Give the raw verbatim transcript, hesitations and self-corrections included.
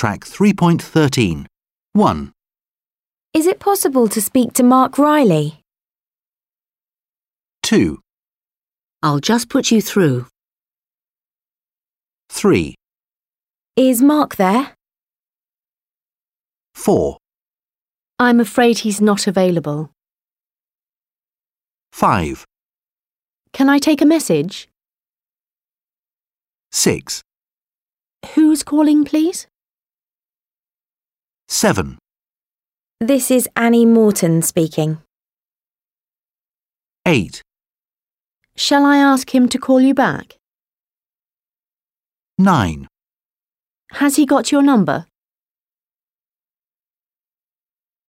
Track three point thirteen. one. Is it possible to speak to Mark Riley? two. I'll just put you through. three. Is Mark there? four. I'm afraid he's not available. five. Can I take a message? six. Who's calling, please? seven. This is Annie Morton speaking. eight. Shall I ask him to call you back? nine. Has he got your number?